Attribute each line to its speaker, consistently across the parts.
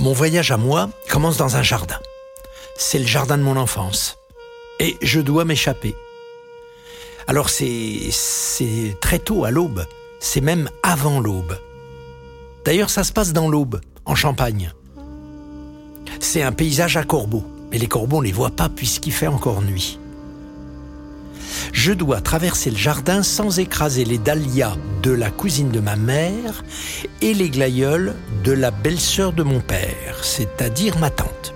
Speaker 1: Mon voyage à moi commence dans un jardin. C'est le jardin de mon enfance. Et je dois m'échapper. Alors c'est très tôt, à l'aube. C'est même avant l'aube. D'ailleurs, ça se passe dans l'Aube, en Champagne. C'est un paysage à corbeaux. Mais les corbeaux, on ne les voit pas puisqu'il fait encore nuit. Je dois traverser le jardin sans écraser les dahlias de la cousine de ma mère et les glaïeuls de la belle-sœur de mon père, c'est-à-dire ma tante.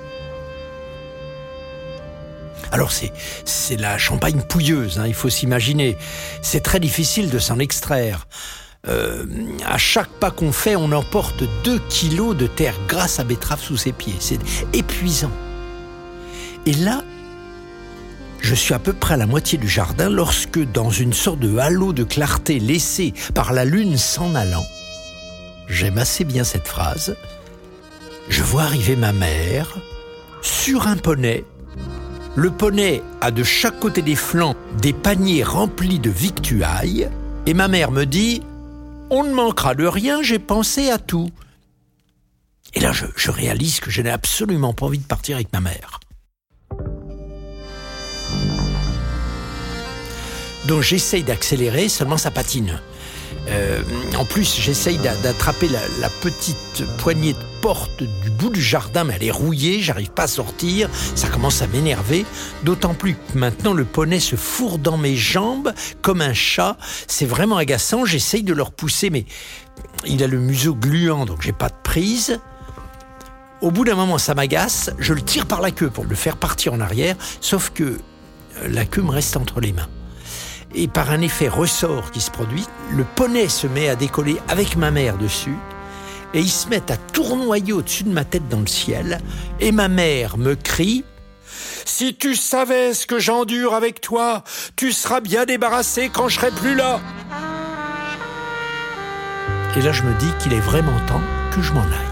Speaker 1: Alors c'est la Champagne pouilleuse, il faut s'imaginer. C'est très difficile de s'en extraire. À chaque pas qu'on fait, on emporte 2 kilos de terre grasse à betterave sous ses pieds. C'est épuisant. Et là, je suis à peu près à la moitié du jardin lorsque, dans une sorte de halo de clarté laissé par la lune s'en allant, j'aime assez bien cette phrase, je vois arriver ma mère sur un poney. Le poney a de chaque côté des flancs des paniers remplis de victuailles et ma mère me dit « On ne manquera de rien, j'ai pensé à tout. » Et là, je réalise que je n'ai absolument pas envie de partir avec ma mère. Donc j'essaye d'accélérer, seulement ça patine. En plus, j'essaye d'attraper la petite poignée de porte du bout du jardin, mais elle est rouillée, j'arrive pas à sortir, ça commence à m'énerver, d'autant plus que maintenant le poney se fourre dans mes jambes comme un chat, c'est vraiment agaçant, j'essaye de le repousser, mais il a le museau gluant, donc j'ai pas de prise. Au bout d'un moment, ça m'agace, je le tire par la queue pour le faire partir en arrière, sauf que la queue me reste entre les mains. Et par un effet ressort qui se produit, le poney se met à décoller avec ma mère dessus et ils se mettent à tournoyer au-dessus de ma tête dans le ciel et ma mère me crie « Si tu savais ce que j'endure avec toi, tu seras bien débarrassé quand je serai plus là !» Et là je me dis qu'il est vraiment temps que je m'en aille.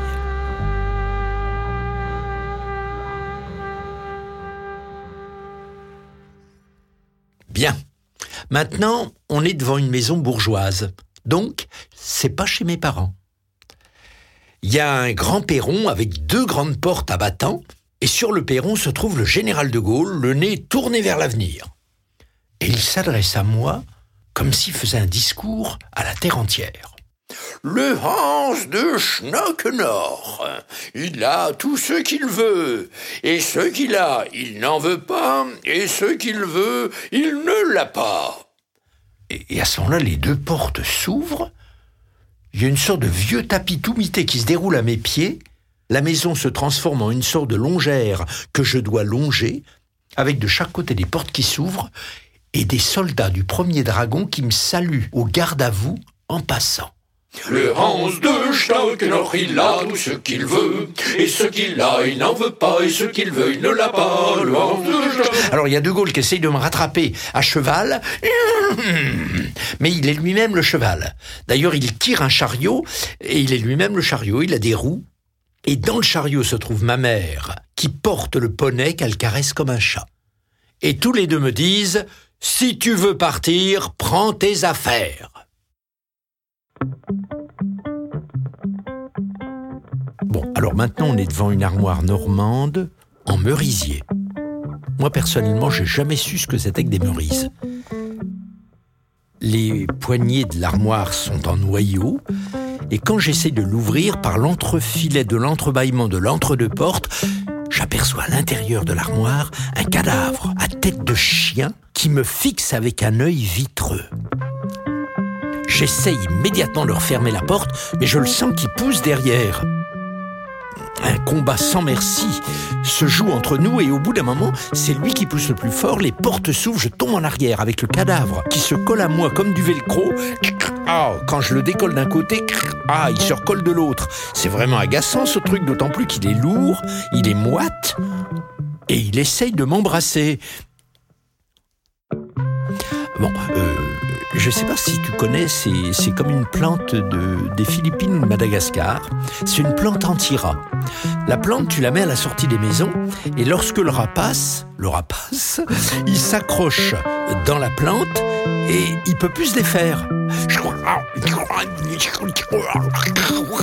Speaker 1: Bien. Maintenant, on est devant une maison bourgeoise. Donc, c'est pas chez mes parents. Il y a un grand perron avec 2 grandes portes à battants et sur le perron se trouve le général de Gaulle, le nez tourné vers l'avenir. Et il s'adresse à moi comme s'il faisait un discours à la terre entière. Le Hans de Schnockenor, il a tout ce qu'il veut, et ce qu'il a, il n'en veut pas, et ce qu'il veut, il ne l'a pas. Et à ce moment-là, les 2 portes s'ouvrent, il y a une sorte de vieux tapis tout mité qui se déroule à mes pieds, la maison se transforme en une sorte de longère que je dois longer, avec de chaque côté des portes qui s'ouvrent, et des soldats du 1er dragon qui me saluent au garde à vous en passant. Le Hans de Schnockenor, il a tout ce qu'il veut, et ce qu'il a, il n'en veut pas, et ce qu'il veut, il ne l'a pas, le Hans de Schnockenor. Alors il y a De Gaulle qui essaye de me rattraper à cheval, mais il est lui-même le cheval. D'ailleurs, il tire un chariot, et il est lui-même le chariot, il a des roues, et dans le chariot se trouve ma mère, qui porte le poney qu'elle caresse comme un chat. Et tous les 2 me disent, si tu veux partir, prends tes affaires. Bon, alors maintenant on est devant une armoire normande en merisier. Moi personnellement, j'ai jamais su ce que c'était que des merises. Les poignées de l'armoire sont en noyau et quand j'essaie de l'ouvrir par l'entrefilet de l'entrebâillement de l'entre-deux-portes, j'aperçois à l'intérieur de l'armoire un cadavre à tête de chien qui me fixe avec un œil vitreux. J'essaye immédiatement de refermer la porte, mais je le sens qui pousse derrière. Un combat sans merci se joue entre nous et au bout d'un moment, c'est lui qui pousse le plus fort, les portes s'ouvrent, je tombe en arrière avec le cadavre qui se colle à moi comme du velcro. Quand je le décolle d'un côté, il se recolle de l'autre. C'est vraiment agaçant ce truc, d'autant plus qu'il est lourd, il est moite et il essaye de m'embrasser. Bon, je sais pas si tu connais, c'est comme une plante des Philippines ou de Madagascar. C'est une plante anti-rat. La plante, tu la mets à la sortie des maisons et lorsque le rat passe, il s'accroche dans la plante et il peut plus se défaire.